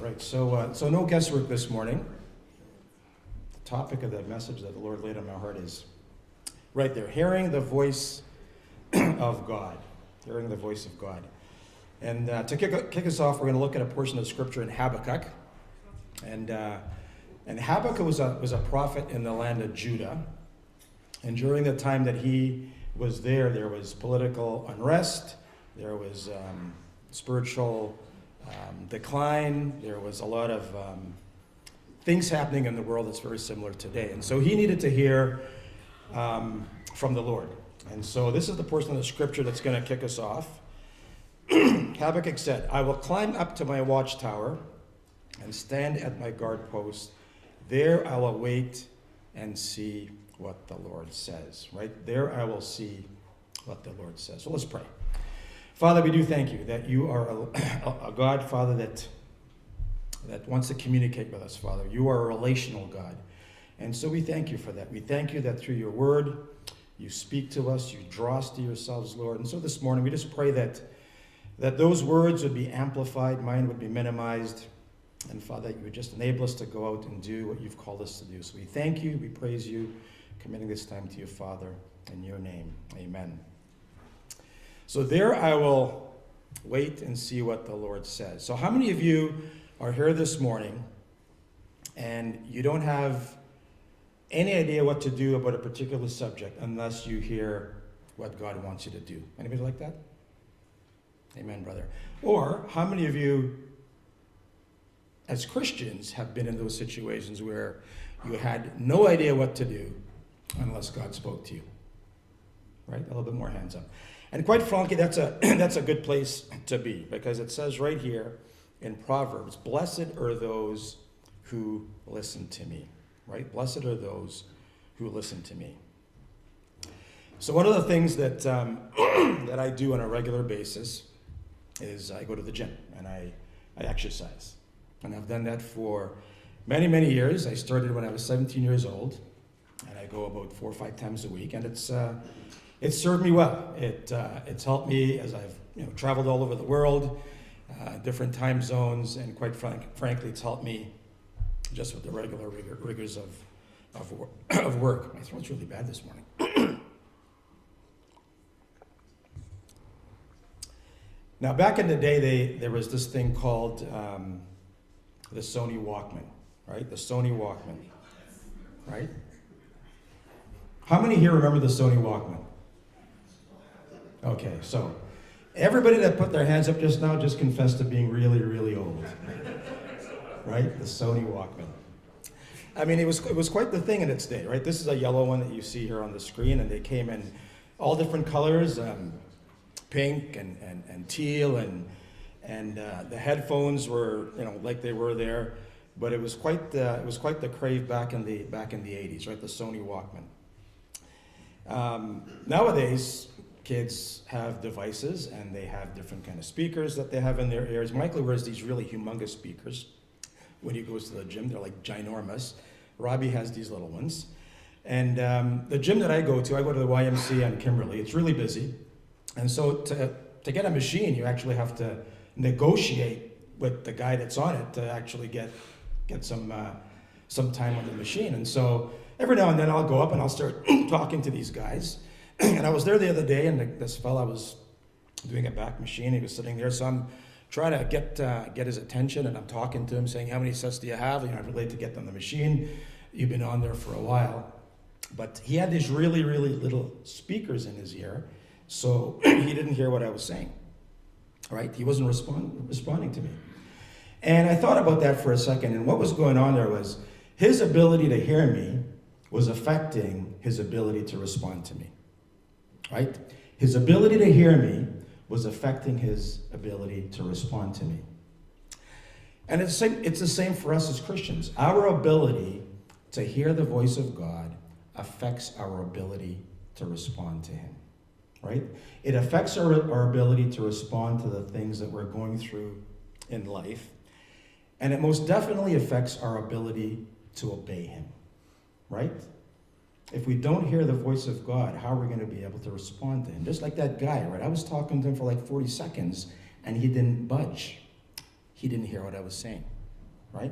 right. So no guesswork this morning. The topic of the message that the Lord laid on my heart is right there, hearing the voice of God. Hearing the voice of God. And to kick us off, we're going to look at a portion of Scripture in Habakkuk. And Habakkuk was a prophet in the land of Judah. And during the time that he was there was political unrest, there was spiritual decline, there was a lot of things happening in the world that's very similar today. And so he needed to hear from the Lord. And so this is the portion of the Scripture that's going to kick us off. Habakkuk said, I will climb up to my watchtower and stand at my guard post. There I will wait and see what the Lord says. Right there I will see what the Lord says. So let's pray. Father, we do thank you that you are a God, Father, that wants to communicate with us, Father. You are a relational God. And so we thank you for that. We thank you that through your word, you speak to us, you draw us to yourselves, Lord. And so this morning, we just pray that those words would be amplified, mine would be minimized, and Father, you would just enable us to go out and do what you've called us to do. So we thank you, we praise you, committing this time to you, Father, in your name. Amen. So there I will wait and see what the Lord says. So how many of you are here this morning and you don't have any idea what to do about a particular subject unless you hear what God wants you to do? Anybody like that? Amen, brother. Or how many of you as Christians have been in those situations where you had no idea what to do unless God spoke to you? Right? A little bit more hands up. And quite frankly, that's a good place to be, because it says right here in Proverbs, blessed are those who listen to me. Right? Blessed are those who listen to me. So one of the things that that I do on a regular basis is I go to the gym and I exercise. And I've done that for many, many years. I started when I was 17 years old, and I go about 4 or 5 times a week, and it's served me well. It's helped me as I've traveled all over the world, different time zones, and quite frankly, it's helped me just with the regular rigors of work. My throat's really bad this morning. Now, back in the day, there was this thing called the Sony Walkman, right? The Sony Walkman, right? How many here remember the Sony Walkman? Okay, so everybody that put their hands up just now just confessed to being really, really old, right? The Sony Walkman. I mean, it was quite the thing in its day, right? This is a yellow one that you see here on the screen, and they came in all different colors, pink and teal, and the headphones were like they were there, but it was quite the crave back in the 80s, right? The Sony Walkman. Nowadays, kids have devices and they have different kind of speakers that they have in their ears. Michael wears these really humongous speakers. When he goes to the gym, they're like ginormous. Robbie has these little ones. And the gym that I go to the YMCA on Kimberley. It's really busy. And so to get a machine, you actually have to negotiate with the guy that's on it to actually get some time on the machine. And so every now and then I'll go up and I'll start talking to these guys. And I was there the other day, and this fella was doing a back machine. He was sitting there, so I'm trying to get his attention, and I'm talking to him, saying, "How many sets do you have? I'd relate to get on the machine. You've been on there for a while." But he had these really, really little speakers in his ear, so he didn't hear what I was saying. Right? He wasn't responding to me. And I thought about that for a second, and what was going on there was his ability to hear me was affecting his ability to respond to me. Right? His ability to hear me was affecting his ability to respond to me. And it's the same for us as Christians. Our ability to hear the voice of God affects our ability to respond to him. Right? It affects our ability to respond to the things that we're going through in life. And it most definitely affects our ability to obey him. Right? If we don't hear the voice of God, how are we going to be able to respond to him? Just like that guy, right? I was talking to him for like 40 seconds, and he didn't budge. He didn't hear what I was saying. right?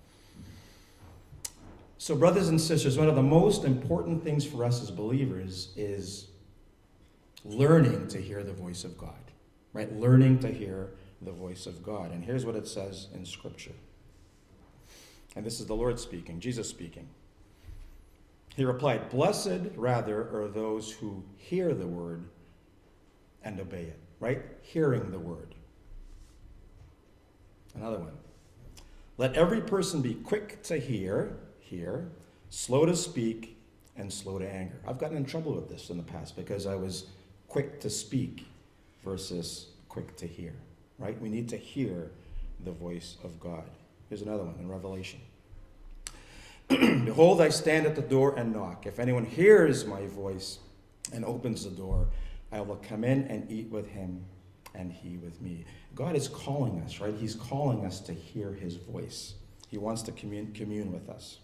So brothers and sisters, one of the most important things for us as believers is learning to hear the voice of God, right? Learning to hear the voice of God. And here's what it says in Scripture. And this is the Lord speaking, Jesus speaking. He replied, "Blessed rather are those who hear the word and obey it," right? Hearing the word. Another one. "Let every person be quick to hear, slow to speak, and slow to anger." I've gotten in trouble with this in the past because I was quick to speak versus quick to hear, right? We need to hear the voice of God. Here's another one in Revelation. "Behold, I stand at the door and knock. If anyone hears my voice and opens the door, I will come in and eat with him and he with me." God is calling us, right? He's calling us to hear his voice. He wants to commune with us.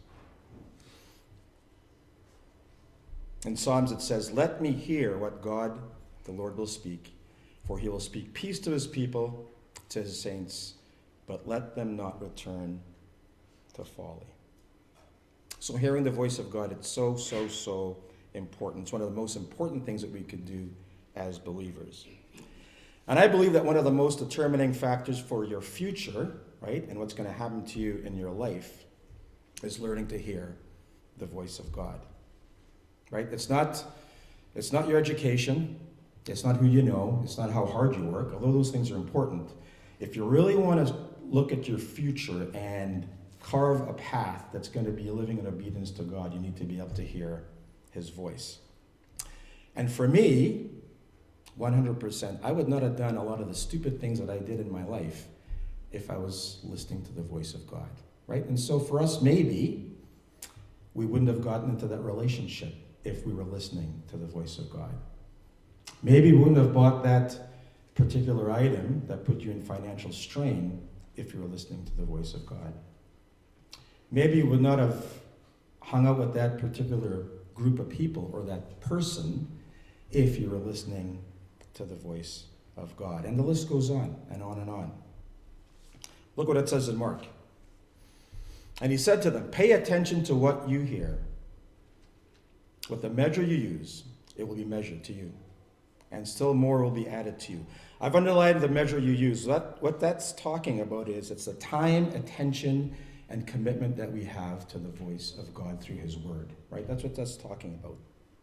In Psalms it says, "Let me hear what God, the Lord, will speak, for he will speak peace to his people, to his saints, but let them not return to folly." So hearing the voice of God, it's so important. It's one of the most important things that we could do as believers. And I believe that one of the most determining factors for your future, right, and what's going to happen to you in your life is learning to hear the voice of God. Right? It's not your education. It's not who you know. It's not how hard you work, although those things are important. If you really want to look at your future and carve a path that's going to be living in obedience to God, you need to be able to hear his voice. And for me, 100%, I would not have done a lot of the stupid things that I did in my life if I was listening to the voice of God, right? And so for us, maybe we wouldn't have gotten into that relationship if we were listening to the voice of God. Maybe we wouldn't have bought that particular item that put you in financial strain if you were listening to the voice of God. Maybe you would not have hung out with that particular group of people or that person if you were listening to the voice of God. And the list goes on and on and on. Look what it says in Mark. "And he said to them, 'Pay attention to what you hear. With the measure you use, it will be measured to you, and still more will be added to you.'" I've underlined the measure you use. What that's talking about is it's the time, attention, and commitment that we have to the voice of God through his word, right? That's what that's talking about.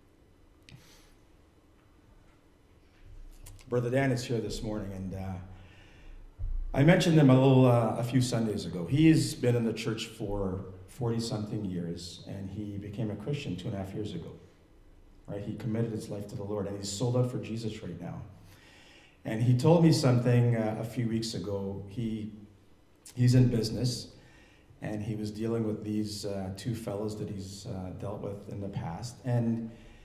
Brother Dan is here this morning, and I mentioned him a few Sundays ago. He's been in the church for 40-something years, and he became a Christian 2.5 years ago, right? He committed his life to the Lord, and he's sold out for Jesus right now. And he told me something a few weeks ago. He's in business, and he was dealing with these two fellows that he's dealt with in the past, and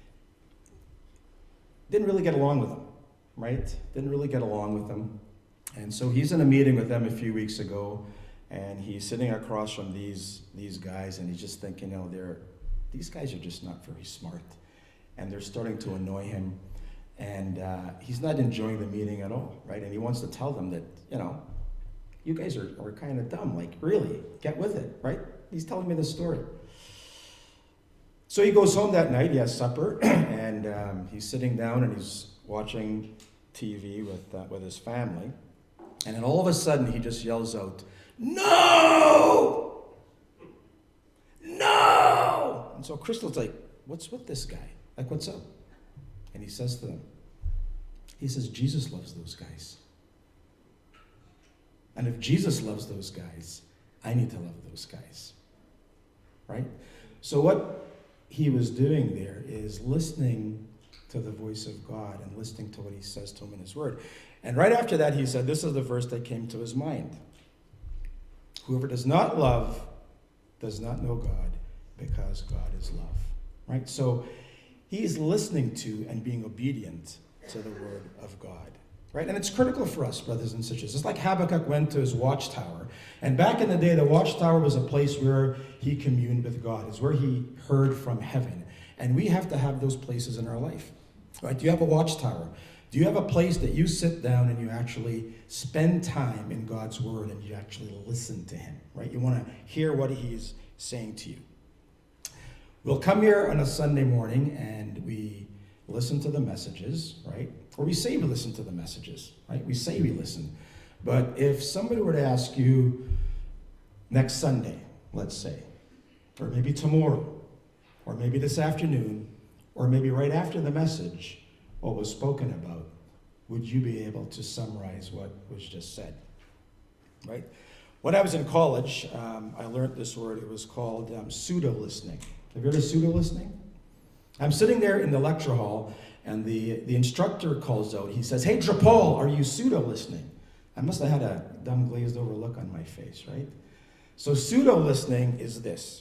didn't really get along with them, right? Didn't really get along with them. And so he's in a meeting with them a few weeks ago, and he's sitting across from these guys, and he's just thinking, these guys are just not very smart, and they're starting to annoy him, and he's not enjoying the meeting at all, right? And he wants to tell them that, you guys are kind of dumb, like, really, get with it, right? He's telling me this story. So he goes home that night, he has supper, and he's sitting down and he's watching TV with his family, and then all of a sudden he just yells out, "No! No!" And so Crystal's like, "What's with this guy? Like, what's up?" And he says to them, "Jesus loves those guys. And if Jesus loves those guys, I need to love those guys." Right? So what he was doing there is listening to the voice of God and listening to what he says to him in his word. And right after that, he said, this is the verse that came to his mind. "Whoever does not love does not know God, because God is love." Right? So he's listening to and being obedient to the word of God. Right? And it's critical for us, brothers and sisters. It's like Habakkuk went to his watchtower. And back in the day, the watchtower was a place where he communed with God. It's where he heard from heaven. And we have to have those places in our life. Right? You have a watchtower. Do you have a place that you sit down and you actually spend time in God's Word and you actually listen to Him, right? You want to hear what He's saying to you. We'll come here on a Sunday morning and we listen to the messages, right? Or we say we listen to the messages, right? We say we listen. But if somebody were to ask you next Sunday, let's say, or maybe tomorrow, or maybe this afternoon, or maybe right after the message, what was spoken about, would you be able to summarize what was just said? Right? When I was in college, I learned this word. It was called pseudo-listening. Have you heard of pseudo-listening? I'm sitting there in the lecture hall, and the instructor calls out. He says, "Hey, Drapol, are you pseudo-listening?" I must have had a dumb glazed-over look on my face, right? So pseudo-listening is this,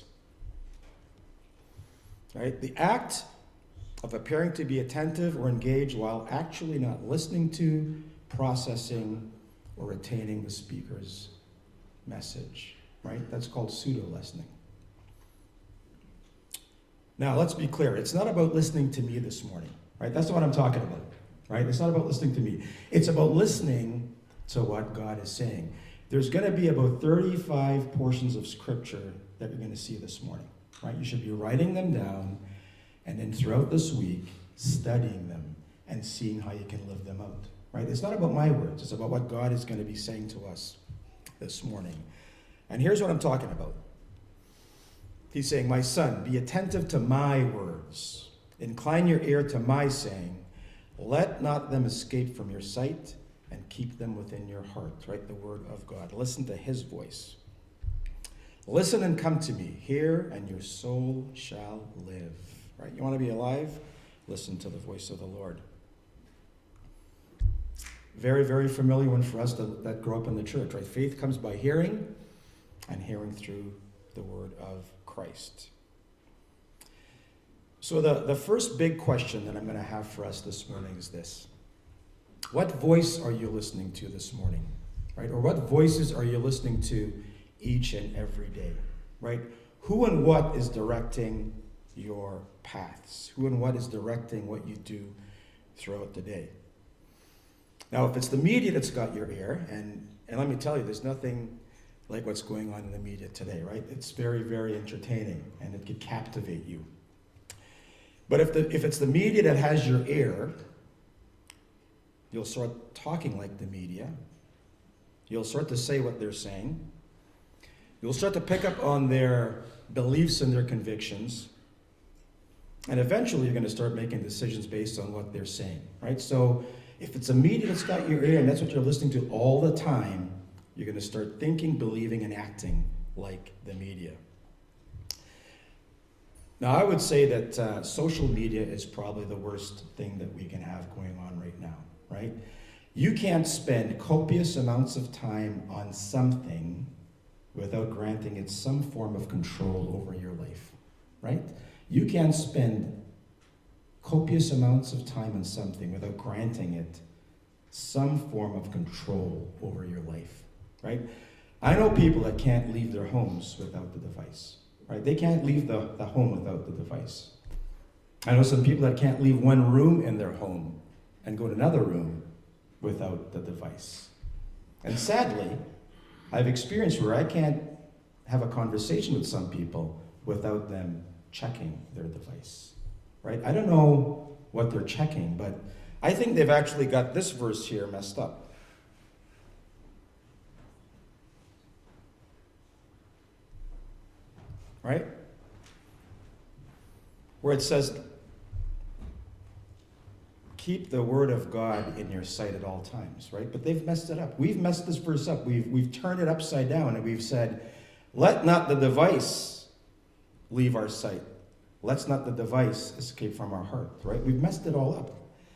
right? The act of appearing to be attentive or engaged while actually not listening to, processing, or retaining the speaker's message, right? That's called pseudo-listening. Now, let's be clear. It's not about listening to me this morning, right? That's what I'm talking about, right? It's not about listening to me. It's about listening to what God is saying. There's going to be about 35 portions of Scripture that you're going to see this morning, right? You should be writing them down, and then throughout this week, studying them and seeing how you can live them out, right? It's not about my words. It's about what God is going to be saying to us this morning. And here's what I'm talking about. He's saying, "My son, be attentive to my words. Incline your ear to my saying. Let not them escape from your sight, and keep them within your heart," right? The word of God. Listen to his voice. "Listen and come to me. Hear, and your soul shall live." Right? You want to be alive? Listen to the voice of the Lord. Very, very familiar one for us that grow up in the church, right? Faith comes by hearing, and hearing through the word of Christ. So the first big question that I'm going to have for us this morning is this. What voice are you listening to this morning? Right? Or what voices are you listening to each and every day? Right? Who and what is directing your paths? Who and what is directing what you do throughout the day? Now, if it's the media that's got your ear, and let me tell you, there's nothing like what's going on in the media today, right? It's very, very entertaining, and it could captivate you. But if it's the media that has your ear, you'll start talking like the media. You'll start to say what they're saying. You'll start to pick up on their beliefs and their convictions. And eventually you're going to start making decisions based on what they're saying, right? So if it's a media that's got your ear and that's what you're listening to all the time, you're going to start thinking, believing, and acting like the media. Now, I would say that social media is probably the worst thing that we can have going on right now, right? You can't spend copious amounts of time on something without granting it some form of control over your life, right? You can't spend copious amounts of time on something without granting it some form of control over your life, right? I know people that can't leave their homes without the device, right? They can't leave the home without the device. I know some people that can't leave one room in their home and go to another room without the device. And sadly, I've experienced where I can't have a conversation with some people without them checking their device, right? I don't know what they're checking, but I think they've actually got this verse here messed up. Right? Where it says, keep the word of God in your sight at all times, right? But they've messed it up. We've messed this verse up. We've turned it upside down, and we've said, let not the device leave our sight. Let's not the device escape from our heart, right? We've messed it all up.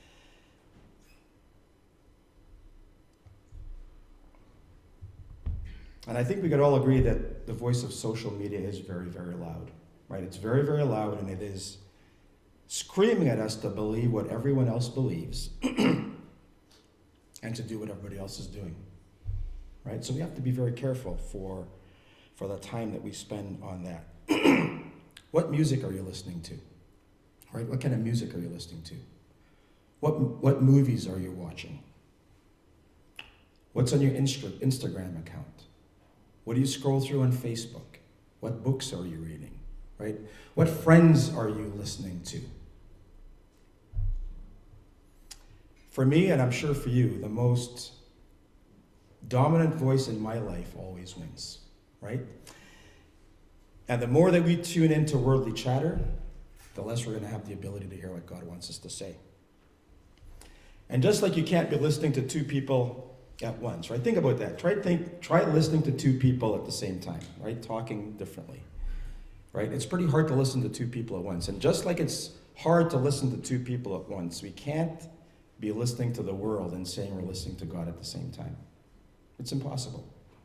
And I think we could all agree that the voice of social media is very, very loud, right? It's very, very loud, and it is screaming at us to believe what everyone else believes and to do what everybody else is doing, right? So we have to be very careful for the time that we spend on that. What music are you listening to, right? What kind of music are you listening to? What movies are you watching? What's on your Instagram account? What do you scroll through on Facebook? What books are you reading? Right? What friends are you listening to? For me, and I'm sure for you, the most dominant voice in my life always wins, right? And the more that we tune into worldly chatter, the less we're going to have the ability to hear what God wants us to say. And just like you can't be listening to two people at once, right? Think about that. Try listening to two people at the same time, right? Talking differently, right? It's pretty hard to listen to two people at once. And just like it's hard to listen to two people at once, we can't be listening to the world and saying we're listening to God at the same time. It's impossible.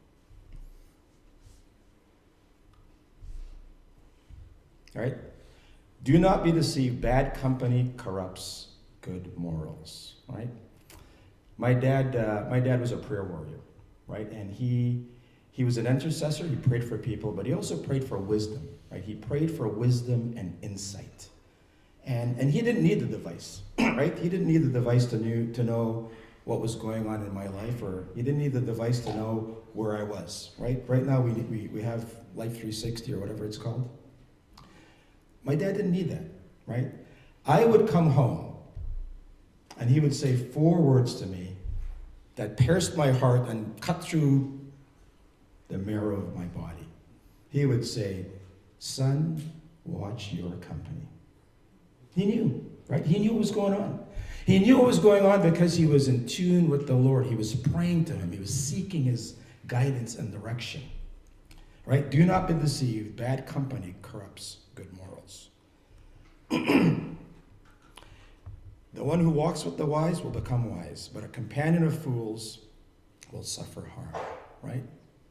All right? Do not be deceived. Bad company corrupts good morals. All right? My dad was a prayer warrior, right? And he was an intercessor. He prayed for people, but he also prayed for wisdom, right? He prayed for wisdom and insight. And he didn't need the device, right? He didn't need the device to know what was going on in my life, or he didn't need the device to know where I was, right? Right now we have Life 360 or whatever it's called. My dad didn't need that, right? I would come home and he would say 4 words to me that pierced my heart and cut through the marrow of my body. He would say, "Son, watch your company." He knew, right? He knew what was going on. He knew what was going on because he was in tune with the Lord. He was praying to him. He was seeking his guidance and direction, right? Do not be deceived. Bad company corrupts good morals. The one who walks with the wise will become wise, but a companion of fools will suffer harm, right?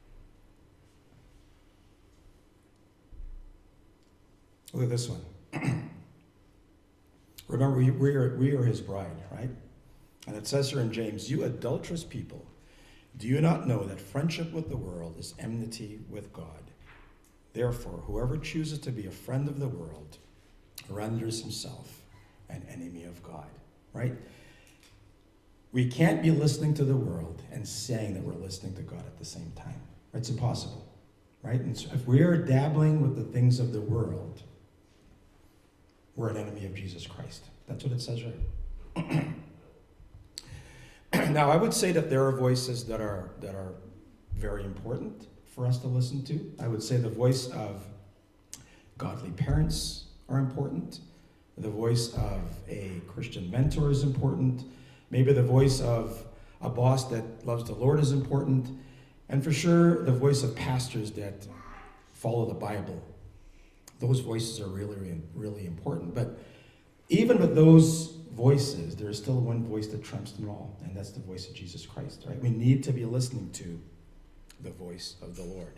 Look at this one. Remember, we are his bride, right? And it says here in James, "You adulterous people, do you not know that friendship with the world is enmity with God? Therefore, whoever chooses to be a friend of the world renders himself an enemy of God," right? We can't be listening to the world and saying that we're listening to God at the same time. It's impossible, right? And so if we are dabbling with the things of the world, we're an enemy of Jesus Christ. That's what it says right. Now, I would say that there are voices that are very important for us to listen to. I would say the voice of godly parents are important. The voice of a Christian mentor is important. Maybe the voice of a boss that loves the Lord is important. And for sure, the voice of pastors that follow the Bible. Those voices are really, really important. But even with those voices, there is still one voice that trumps them all, and that's the voice of Jesus Christ, right? We need to be listening to the voice of the Lord.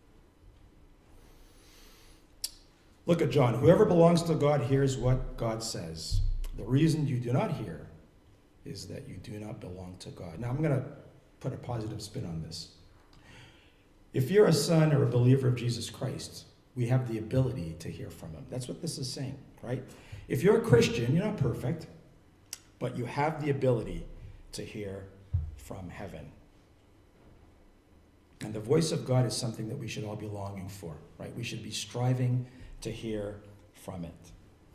Look at John. Whoever belongs to God hears what God says. The reason you do not hear is that you do not belong to God. Now, I'm going to put a positive spin on this. If you're a son or a believer of Jesus Christ, we have the ability to hear from him. That's what this is saying, right? If you're a Christian, you're not perfect, but you have the ability to hear from heaven. And the voice of God is something that we should all be longing for, right? We should be striving to hear from it.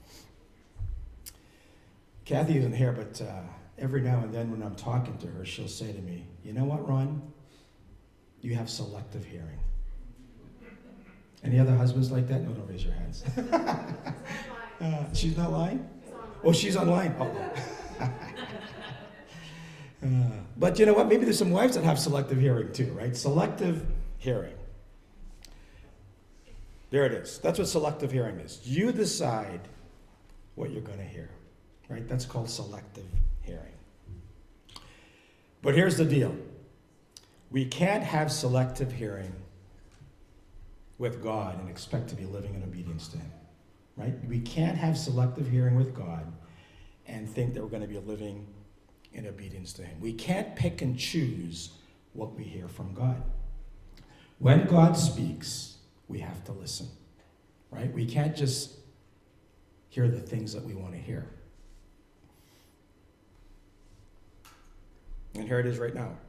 Kathy isn't here, but every now and then when I'm talking to her, she'll say to me, "You know what, Ron? You have selective hearing." Any other husbands like that? No, don't raise your hands. She's not lying? Oh, she's online. But you know what? Maybe there's some wives that have selective hearing too, right? Selective hearing. There it is. That's what selective hearing is. You decide what you're going to hear, right? That's called selective hearing. But here's the deal. We can't have selective hearing with God and expect to be living in obedience to him, right? We can't have selective hearing with God and think that we're going to be living in obedience to him. We can't pick and choose what we hear from God. When God speaks, we have to listen, right? We can't just hear the things that we want to hear. And here it is right now.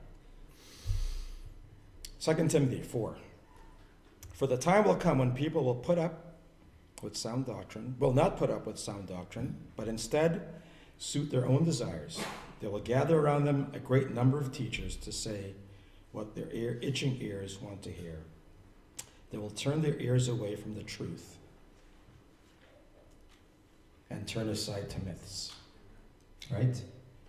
2 Timothy 4. For the time will come when people will put up with sound doctrine, will not put up with sound doctrine, but instead suit their own desires. They will gather around them a great number of teachers to say what their itching ears want to hear. They will turn their ears away from the truth and turn aside to myths. Right?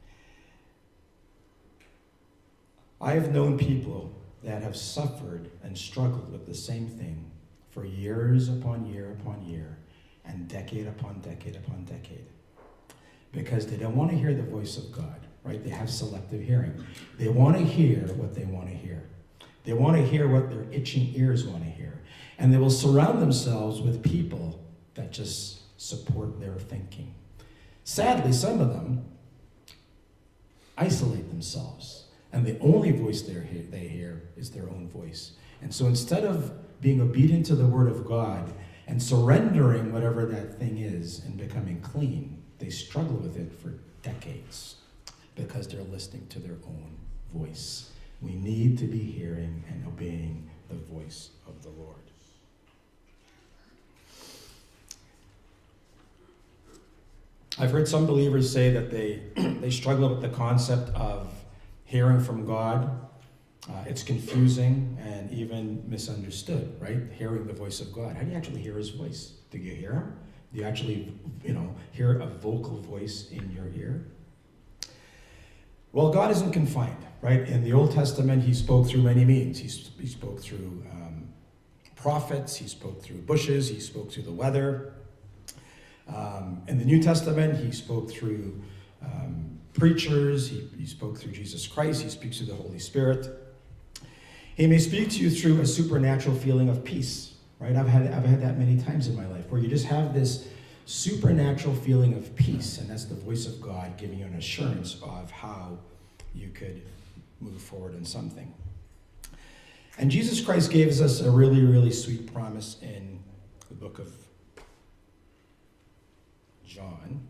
I have known people that have suffered and struggled with the same thing for years upon year upon year and decade upon decade upon decade, because they don't want to hear the voice of God, right? They have selective hearing. They want to hear what they want to hear. They want to hear what their itching ears want to hear. And they will surround themselves with people that just support their thinking. Sadly, some of them isolate themselves, and the only voice they hear is their own voice. And so instead of being obedient to the word of God and surrendering whatever that thing is and becoming clean, they struggle with it for decades because they're listening to their own voice. We need to be hearing and obeying the voice of the Lord. I've heard some believers say that they struggle with the concept of hearing from God. It's confusing and even misunderstood, right? Hearing the voice of God. How do you actually hear his voice? Do you hear him? Do you actually, hear a vocal voice in your ear? Well, God isn't confined, right? In the Old Testament, he spoke through many means. He spoke through prophets. He spoke through bushes. He spoke through the weather. In the New Testament, he spoke through preachers. He spoke through Jesus Christ. He speaks through the Holy Spirit. He may speak to you through a supernatural feeling of peace, right? I've had that many times in my life where you just have this supernatural feeling of peace, and that's the voice of God giving you an assurance of how you could move forward in something. And Jesus Christ gives us a really, really sweet promise in the book of John.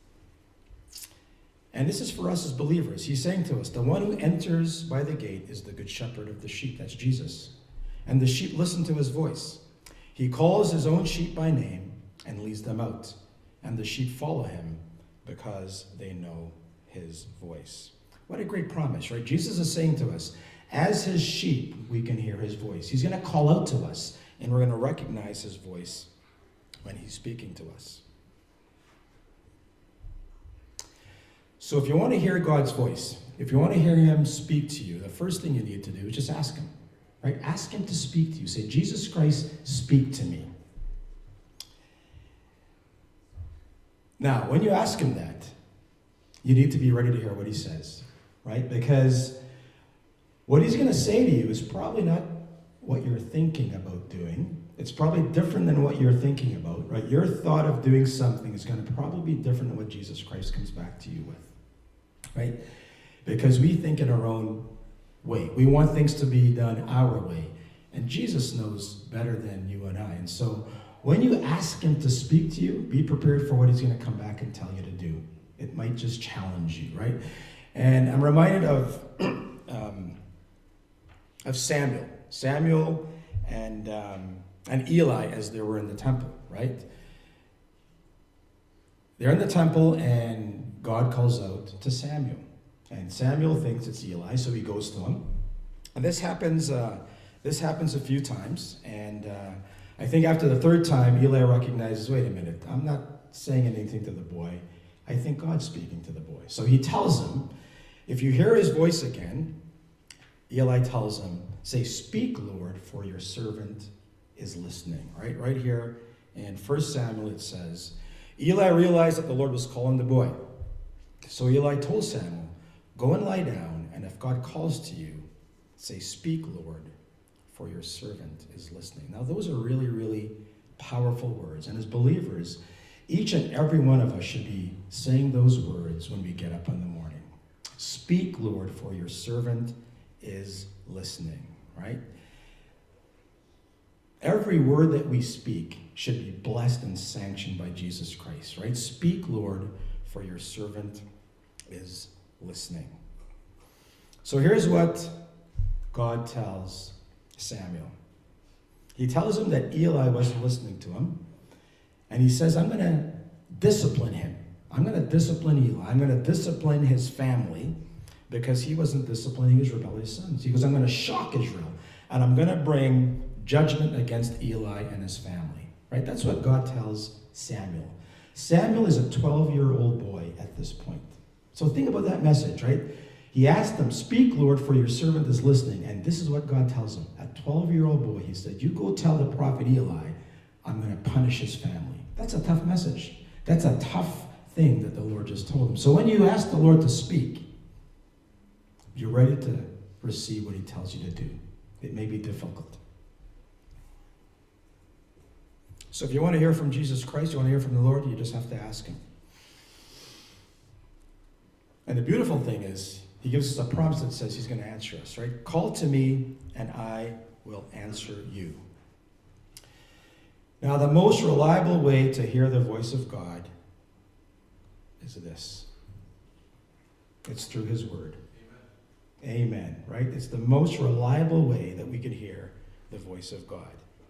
And this is for us as believers. He's saying to us, the one who enters by the gate is the good shepherd of the sheep. That's Jesus. And the sheep listen to his voice. He calls his own sheep by name and leads them out. And the sheep follow him because they know his voice. What a great promise, right? Jesus is saying to us, as his sheep, we can hear his voice. He's going to call out to us, and we're going to recognize his voice when he's speaking to us. So if you want to hear God's voice, if you want to hear him speak to you, the first thing you need to do is just ask him, right? Ask him to speak to you. Say, Jesus Christ, speak to me. Now, when you ask him that, you need to be ready to hear what he says, right? Because what he's going to say to you is probably not what you're thinking about doing. It's probably different than what you're thinking about, right? Your thought of doing something is going to probably be different than what Jesus Christ comes back to you with, right? Because we think in our own way. We want things to be done our way. And Jesus knows better than you and I. And so when you ask him to speak to you, be prepared for what he's going to come back and tell you to do. It might just challenge you, right? And I'm reminded of Samuel. Samuel and Eli as they were in the temple, right? They're in the temple and God calls out to Samuel. And Samuel thinks it's Eli, so he goes to him. And this happens a few times. And I think after the third time, Eli recognizes, wait a minute, I'm not saying anything to the boy. I think God's speaking to the boy. So he tells him, if you hear his voice again, Eli tells him, say, speak, Lord, for your servant is listening. Right here in 1 Samuel it says, Eli realized that the Lord was calling the boy. So Eli told Samuel, go and lie down, and if God calls to you, say, speak, Lord, for your servant is listening. Now those are really, really powerful words. And as believers, each and every one of us should be saying those words when we get up in the morning. Speak, Lord, for your servant is listening, right? Every word that we speak should be blessed and sanctioned by Jesus Christ, right? Speak, Lord, for your servant is listening. So here's what God tells Samuel. He tells him that Eli wasn't listening to him. And he says, I'm going to discipline him. I'm going to discipline Eli. I'm going to discipline his family because he wasn't disciplining his rebellious sons. He goes, I'm going to shock Israel. And I'm going to bring judgment against Eli and his family. Right? That's what God tells Samuel. Samuel is a 12-year-old boy at this point. So think about that message, right? He asked them, speak, Lord, for your servant is listening. And this is what God tells him. A 12-year-old boy, he said, you go tell the prophet Eli, I'm going to punish his family. That's a tough message. That's a tough thing that the Lord just told him. So when you ask the Lord to speak, you're ready to receive what he tells you to do. It may be difficult. So if you want to hear from Jesus Christ, you want to hear from the Lord, you just have to ask him. And the beautiful thing is, he gives us a promise that says he's going to answer us, right? Call to me and I will answer you. Now, the most reliable way to hear the voice of God is this. It's through his word. Amen, right? It's the most reliable way that we can hear the voice of God.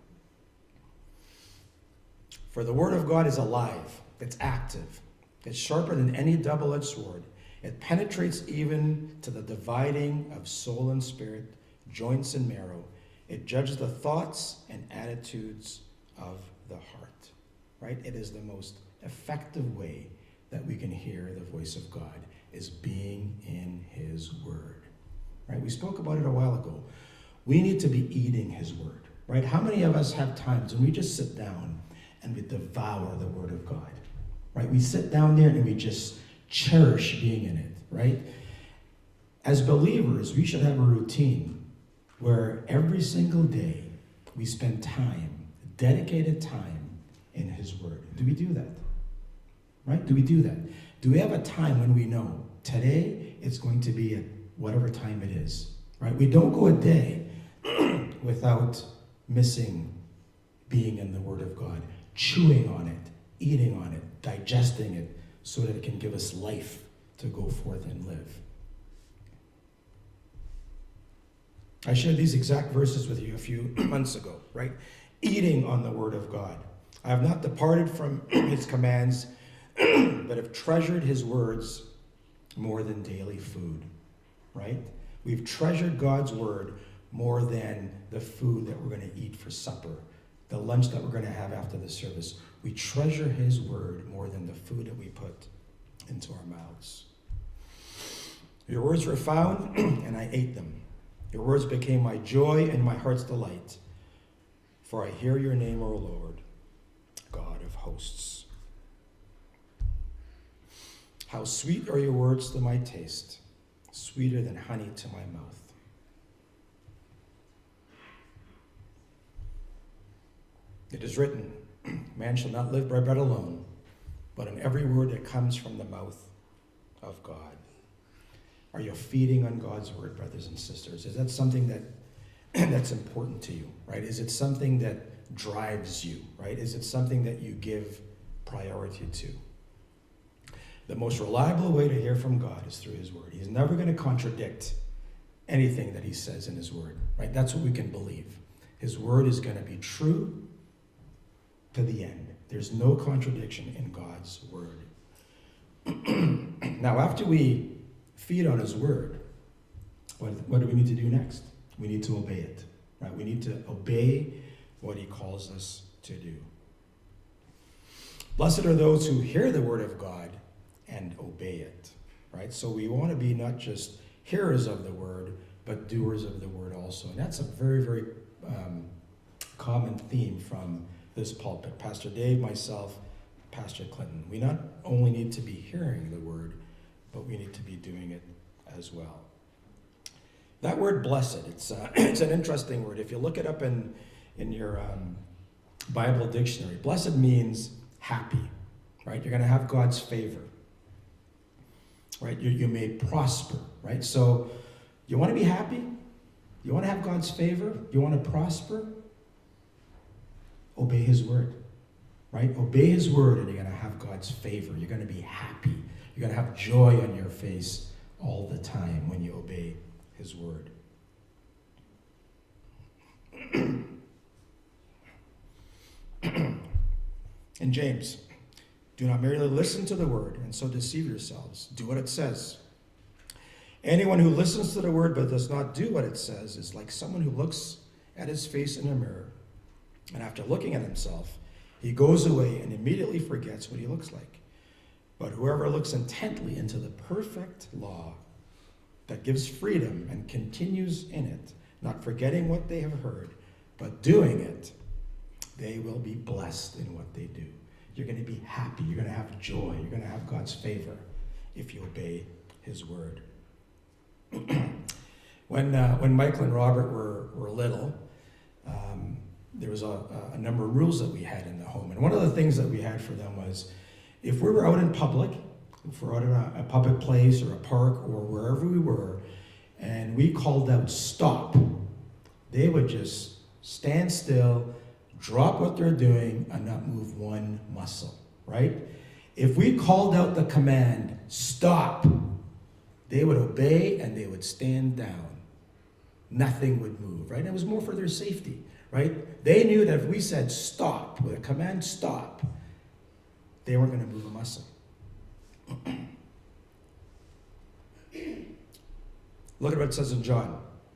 For the word of God is alive. It's active. It's sharper than any double-edged sword. It penetrates even to the dividing of soul and spirit, joints and marrow. It judges the thoughts and attitudes of the heart, right? It is the most effective way that we can hear the voice of God, is being in his word, right? We spoke about it a while ago. We need to be eating his word, right? How many of us have times when we just sit down and we devour the word of God, right? We sit down there and we just cherish being in it, right? As believers, we should have a routine where every single day we spend time, dedicated time in his word. Do we do that? Right? Do we do that? Do we have a time when we know today it's going to be at whatever time it is, right? We don't go a day without missing being in the word of God, chewing on it, eating on it, digesting it, so that it can give us life to go forth and live. I shared these exact verses with you a few months ago, right? Eating on the word of God. I have not departed from his commands, but have treasured his words more than daily food, right? We've treasured God's word more than the food that we're going to eat for supper, the lunch that we're going to have after the service. We treasure his word more than the food that we put into our mouths. Your words were found, and I ate them. Your words became my joy and my heart's delight. For I hear your name, O Lord, God of hosts. How sweet are your words to my taste, sweeter than honey to my mouth. It is written, man shall not live by bread alone, but on every word that comes from the mouth of God. Are you feeding on God's word, brothers and sisters? Is that something that's important to you, right? Is it something that drives you, right? Is it something that you give priority to? The most reliable way to hear from God is through his word. He's never going to contradict anything that he says in his word, right? That's what we can believe. His word is going to be true to the end. There's no contradiction in God's word. Now, after we feed on his word, what do we need to do next? We need to obey it, right? We need to obey what he calls us to do. Blessed are those who hear the word of God and obey it, right? So we want to be not just hearers of the word, but doers of the word also. And that's a very, very common theme from this pulpit. Pastor Dave, myself, Pastor Clinton. We not only need to be hearing the word, but we need to be doing it as well. That word blessed, it's an interesting word. If you look it up in your Bible dictionary, blessed means happy, right? You're going to have God's favor, right? You may prosper, right? So you want to be happy? You want to have God's favor? You want to prosper? Obey his word, right? Obey his word and you're going to have God's favor. You're going to be happy. You're going to have joy on your face all the time when you obey his word. In James, do not merely listen to the word and so deceive yourselves. Do what it says. Anyone who listens to the word but does not do what it says is like someone who looks at his face in a mirror, and after looking at himself, he goes away and immediately forgets what he looks like. But whoever looks intently into the perfect law that gives freedom and continues in it, not forgetting what they have heard, but doing it, they will be blessed in what they do. You're going to be happy. You're going to have joy. You're going to have God's favor if you obey his word. When Michael and Robert were little, there was a number of rules that we had in the home. And one of the things that we had for them was, if we were out in public, if we're out in a public place or a park or wherever we were, and we called out stop, they would just stand still, drop what they're doing, and not move one muscle, right? If we called out the command, stop, they would obey and they would stand down. Nothing would move, right? It was more for their safety, right? They knew that if we said stop, with a command stop, they weren't going to move a muscle. Look at what it says in John.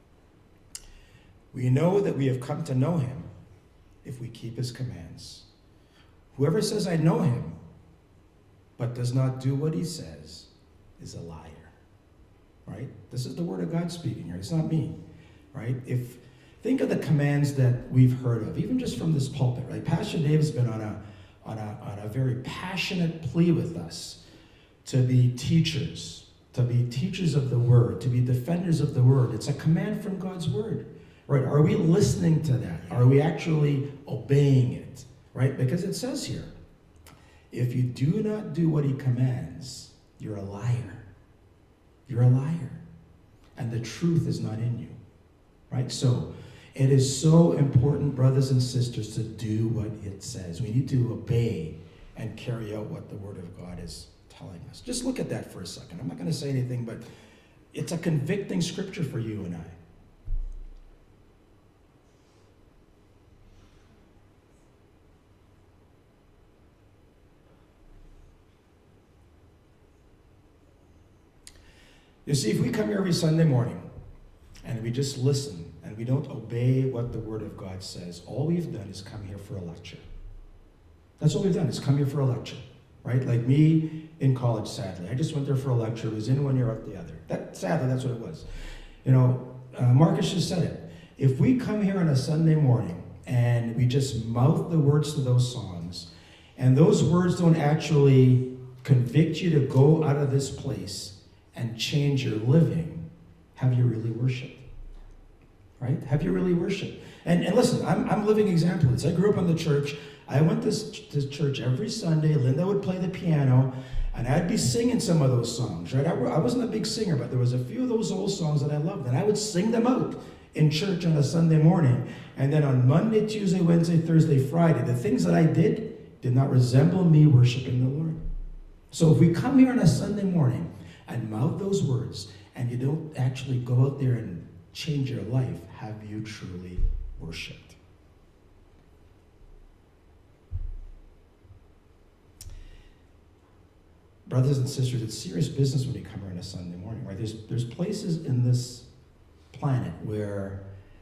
We know that we have come to know him if we keep his commands. Whoever says, I know him, but does not do what he says, is a liar. Right? This is the word of God speaking here. It's not me. Right? Think of the commands that we've heard of, even just from this pulpit, right? Pastor Dave's been on a very passionate plea with us to be teachers of the word, to be defenders of the word. It's a command from God's word. Right? Are we listening to that? Are we actually obeying it? Right? Because it says here, if you do not do what he commands, you're a liar. You're a liar. And the truth is not in you. Right? So, it is so important, brothers and sisters, to do what it says. We need to obey and carry out what the Word of God is telling us. Just look at that for a second. I'm not going to say anything, but it's a convicting scripture for you and I. You see, if we come here every Sunday morning and we just listen and we don't obey what the Word of God says, all we've done is come here for a lecture. That's all we've done, is come here for a lecture, right? Like me in college, sadly. I just went there for a lecture. It was in one year, out the other. Sadly, that's what it was. You know, Marcus just said it. If we come here on a Sunday morning and we just mouth the words to those songs, and those words don't actually convict you to go out of this place and change your living, have you really worshiped? Right? Have you really worshiped? And listen, I'm a living example of this. I grew up in the church. I went to church every Sunday. Linda would play the piano, and I'd be singing some of those songs, right? I wasn't a big singer, but there was a few of those old songs that I loved, and I would sing them out in church on a Sunday morning. And then on Monday, Tuesday, Wednesday, Thursday, Friday, the things that I did not resemble me worshiping the Lord. So if we come here on a Sunday morning and mouth those words, and you don't actually go out there and change your life, have you truly worshipped? Brothers and sisters, it's serious business when you come here on a Sunday morning, right? There's places in this planet where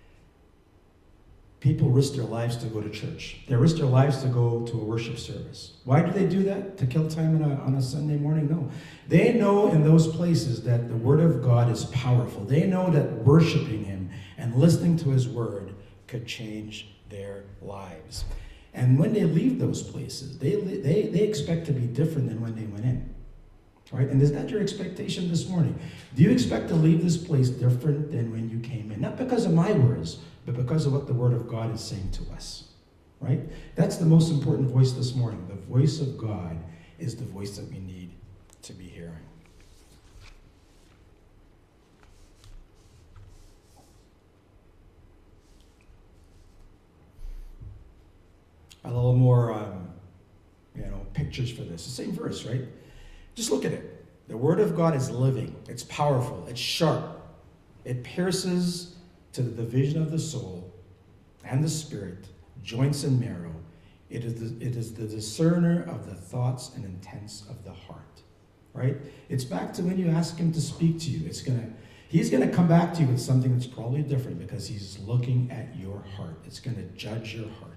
people risk their lives to go to church. They risk their lives to go to a worship service. Why do they do that? To kill time on a Sunday morning? No. They know in those places that the Word of God is powerful. They know that worshiping Him and listening to His Word could change their lives. And when they leave those places, they expect to be different than when they went in. Right? And is that your expectation this morning? Do you expect to leave this place different than when you came in? Not because of my words, but because of what the Word of God is saying to us. Right? That's the most important voice this morning. The voice of God is the voice that we need to be hearing. A little more, pictures for this. The same verse, right? Just look at it. The Word of God is living. It's powerful. It's sharp. It pierces to the division of the soul and the spirit, joints and marrow. It is the discerner of the thoughts and intents of the heart. Right? It's back to when you ask him to speak to you. He's gonna come back to you with something that's probably different because he's looking at your heart. It's gonna judge your heart.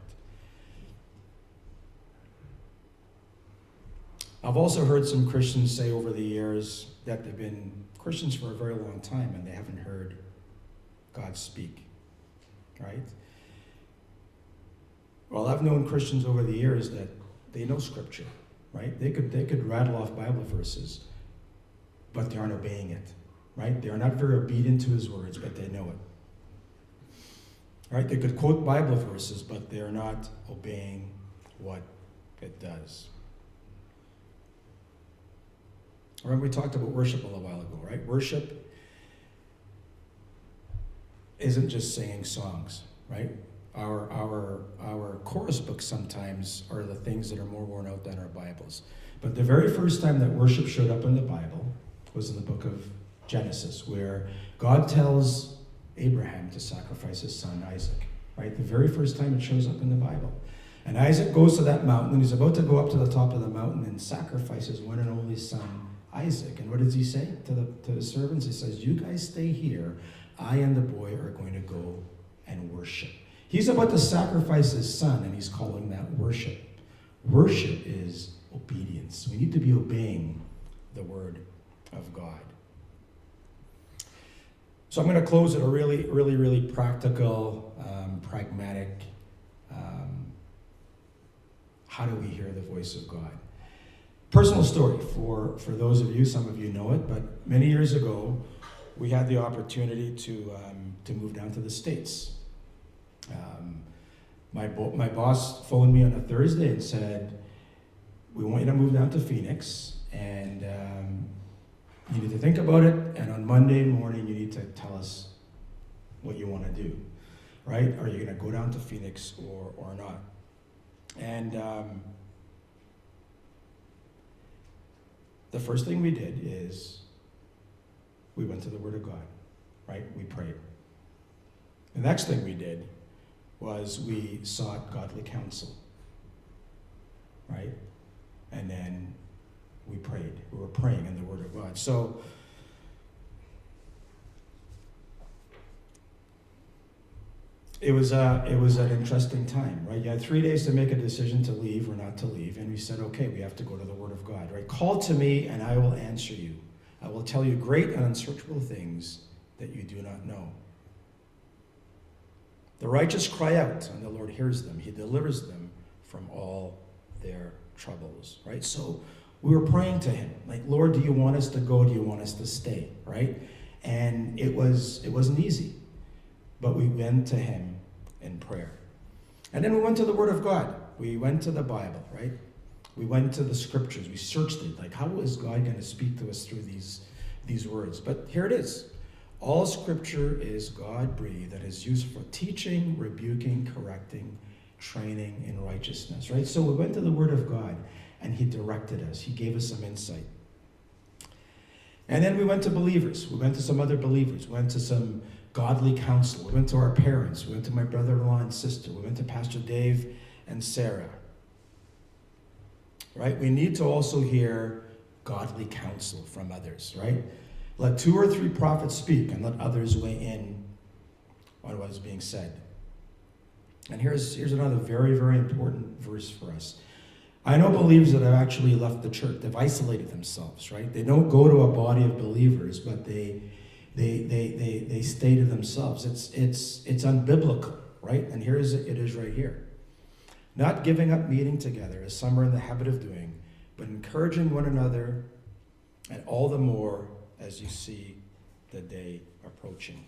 I've also heard some Christians say over the years that they've been Christians for a very long time and they haven't heard God speak. Right? Well, I've known Christians over the years that they know Scripture. Right? They could rattle off Bible verses, but they aren't obeying it. Right? They are not very obedient to his words, but they know it. Right? They could quote Bible verses, but they are not obeying what it does. Remember we talked about worship a little while ago, right? Worship isn't just singing songs, right? Our chorus books sometimes are the things that are more worn out than our Bibles. But the very first time that worship showed up in the Bible was in the book of Genesis, where God tells Abraham to sacrifice his son Isaac, right? The very first time it shows up in the Bible. And Isaac goes to that mountain, and he's about to go up to the top of the mountain and sacrifice his one and only son, Isaac. And what does he say to the servants? He says, you guys stay here. I and the boy are going to go and worship. He's about to sacrifice his son, and he's calling that worship. Worship is obedience. We need to be obeying the word of God. So I'm going to close with a really practical, pragmatic, how do we hear the voice of God? Personal story for those of you, some of you know it, but many years ago, we had the opportunity to move down to the States. My boss phoned me on a Thursday and said, we want you to move down to Phoenix, and you need to think about it, and on Monday morning you need to tell us what you want to do, right? Are you going to go down to Phoenix or not? And the first thing we did is we went to the Word of God, right? We prayed. The next thing we did was we sought godly counsel, right? And then we prayed. We were praying in the Word of God. So it was an interesting time, right? You had 3 days to make a decision to leave or not to leave, and we said, okay, we have to go to the Word of God, right? Call to me, and I will answer you. I will tell you great and unsearchable things that you do not know. The righteous cry out, and the Lord hears them. He delivers them from all their troubles, right? So we were praying to him, like, Lord, do you want us to go? Do you want us to stay, right? And it wasn't easy, but we went to him in prayer. And then we went to the Word of God. We went to the Bible, right? We went to the Scriptures. We searched it. Like, how is God going to speak to us through these words? But here it is. All Scripture is God-breathed that is used for teaching, rebuking, correcting, training in righteousness, right? So we went to the Word of God, and he directed us. He gave us some insight. And then we went to believers. We went to some other believers. We went to some godly counsel. We went to our parents. We went to my brother-in-law and sister. We went to Pastor Dave and Sarah. Right? We need to also hear godly counsel from others, right? Let 2 or 3 prophets speak, and let others weigh in on what is being said. And here's another very, very important verse for us. I know believers that have actually left the church. They've isolated themselves, right? They don't go to a body of believers, but they stay to themselves. It's unbiblical, right? And it is right here. Not giving up meeting together, as some are in the habit of doing, but encouraging one another, and all the more as you see the day approaching.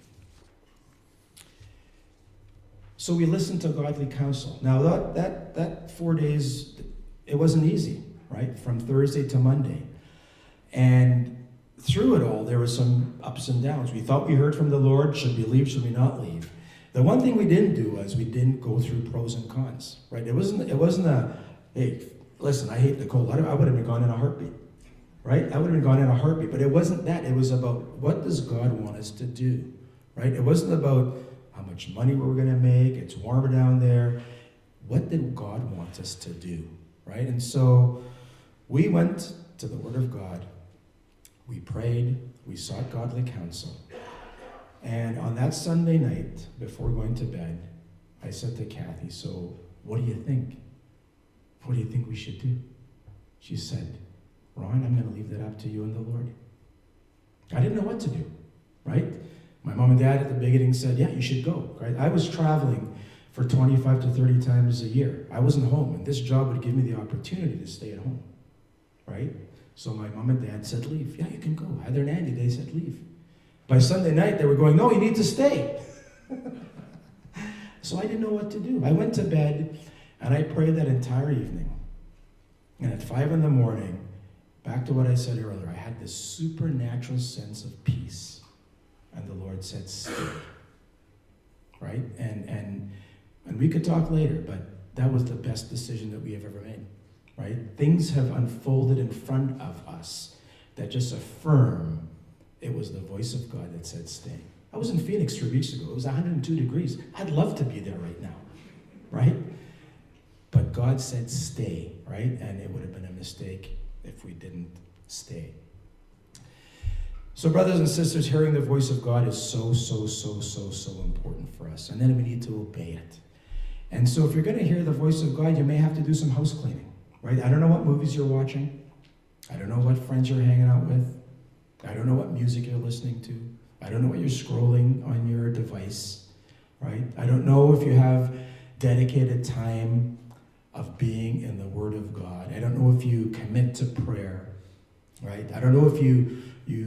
So we listened to godly counsel. Now that 4 days, it wasn't easy, right? From Thursday to Monday. And through it all, there were some ups and downs. We thought we heard from the Lord. Should we leave? Should we not leave? The one thing we didn't do was we didn't go through pros and cons, right? It wasn't a, hey, listen, I hate the cold. I would have been gone in a heartbeat, right? I would have been gone in a heartbeat. But it wasn't that. It was about, what does God want us to do? right? It wasn't about how much money we were going to make. It's warmer down there. What did God want us to do, right? And so we went to the Word of God. We prayed. We sought godly counsel. And on that Sunday night, before going to bed, I said to Kathy, so what do you think? What do you think we should do? She said, Ron, I'm going to leave that up to you and the Lord. I didn't know what to do, right? My mom and dad at the beginning said, yeah, you should go, right? I was traveling for 25 to 30 times a year. I wasn't home, and this job would give me the opportunity to stay at home, right? So my mom and dad said, leave. Yeah, you can go. Heather and Andy, they said, leave. By Sunday night, they were going, no, you need to stay. So I didn't know what to do. I went to bed, and I prayed that entire evening. And at 5 in the morning, back to what I said earlier, I had this supernatural sense of peace. And the Lord said, stay. Right? And we could talk later, but that was the best decision that we have ever made. Right? Things have unfolded in front of us that just affirm it was the voice of God that said, stay. I was in Phoenix 3 weeks ago. It was 102 degrees. I'd love to be there right now. Right? But God said, stay. Right? And it would have been a mistake if we didn't stay. So brothers and sisters, hearing the voice of God is so important for us. And then we need to obey it. And so if you're going to hear the voice of God, you may have to do some house cleaning, right? I don't know what movies you're watching. I don't know what friends you're hanging out with. I don't know what music you're listening to. I don't know what you're scrolling on your device, right? I don't know if you have dedicated time of being in the Word of God. I don't know if you commit to prayer, right? I don't know if you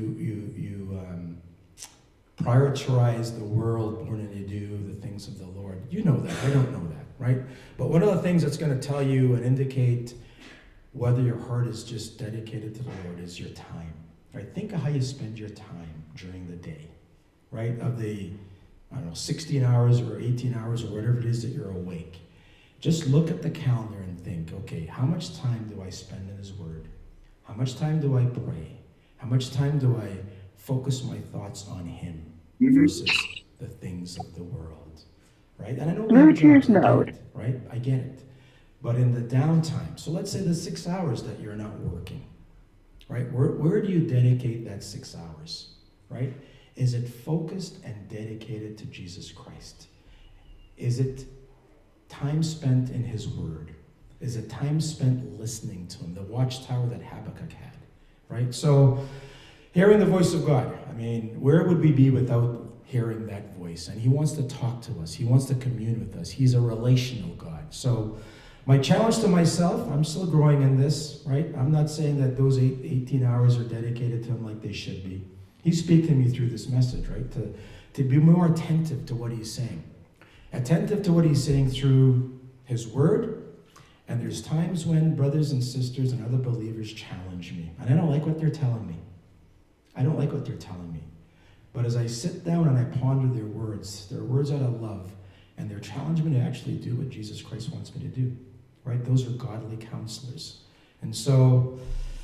prioritize the world more than you do the things of the Lord. You know that. I don't know that, right? But one of the things that's going to tell you and indicate whether your heart is just dedicated to the Lord is your time, right? Think of how you spend your time during the day, right? Of the, 16 hours or 18 hours or whatever it is that you're awake. Just look at the calendar and think, okay, how much time do I spend in His Word? How much time do I pray? How much time do I focus my thoughts on Him versus the things of the world, right? And I know we have jobs, I get it, right? I get it. But in the downtime, so let's say the 6 hours that you're not working, right? Where do you dedicate that 6 hours, right? Is it focused and dedicated to Jesus Christ? Is it time spent in His Word? Is it time spent listening to Him? The watchtower that Habakkuk had, right? So, hearing the voice of God. I mean, where would we be without hearing that voice? And He wants to talk to us. He wants to commune with us. He's a relational God. So, my challenge to myself, I'm still growing in this, right? I'm not saying that those 18 hours are dedicated to Him like they should be. He's speaking to me through this message, right? To be more attentive to what He's saying. Attentive to what He's saying through His Word. And there's times when brothers and sisters and other believers challenge me. And I don't like what they're telling me. I don't like what they're telling me. But as I sit down and I ponder their words out of love, and they're challenging me to actually do what Jesus Christ wants me to do, right? Those are godly counselors. And so,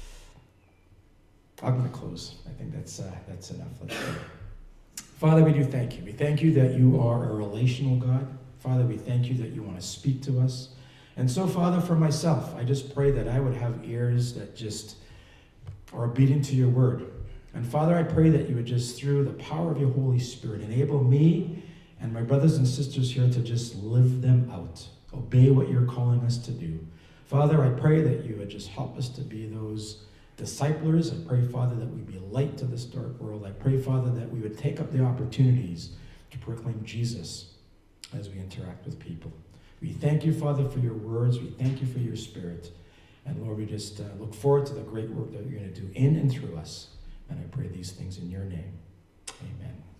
I'm going to close. I think that's enough. Let's pray. Father, we do thank You. We thank You that You are a relational God. Father, we thank You that You want to speak to us. And so, Father, for myself, I just pray that I would have ears that just are obedient to Your word. And Father, I pray that You would just, through the power of Your Holy Spirit, enable me and my brothers and sisters here to just live them out. Obey what You're calling us to do. Father, I pray that You would just help us to be those disciplers. I pray, Father, that we be light to this dark world. I pray, Father, that we would take up the opportunities to proclaim Jesus as we interact with people. We thank You, Father, for Your words. We thank You for Your Spirit. And Lord, we just look forward to the great work that You're going to do in and through us. And I pray these things in Your name. Amen.